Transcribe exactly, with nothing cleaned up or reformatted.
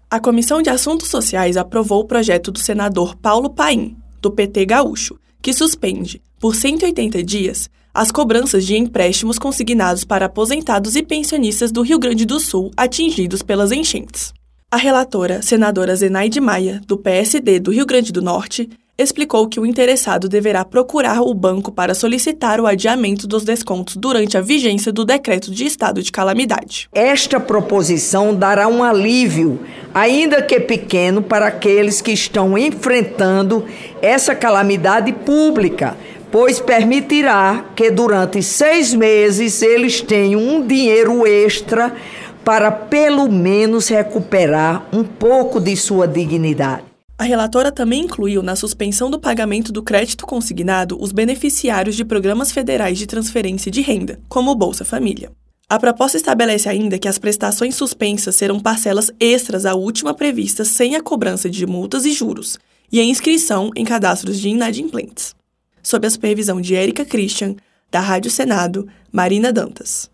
A Comissão de Assuntos Sociais aprovou o projeto do senador Paulo Paim, do P T gaúcho, que suspende, por cento e oitenta dias, as cobranças de empréstimos consignados para aposentados e pensionistas do Rio Grande do Sul atingidos pelas enchentes. A relatora, senadora Zenaide Maia, do P S D do Rio Grande do Norte, explicou que o interessado deverá procurar o banco para solicitar o adiamento dos descontos durante a vigência do decreto de estado de calamidade. Esta proposição dará um alívio, ainda que pequeno, para aqueles que estão enfrentando essa calamidade pública, pois permitirá que durante seis meses eles tenham um dinheiro extra para pelo menos recuperar um pouco de sua dignidade. A relatora também incluiu na suspensão do pagamento do crédito consignado os beneficiários de programas federais de transferência de renda, como o Bolsa Família. A proposta estabelece ainda que as prestações suspensas serão parcelas extras à última prevista sem a cobrança de multas e juros, e a inscrição em cadastros de inadimplentes. Sob a supervisão de Érica Christian, da Rádio Senado, Marina Dantas.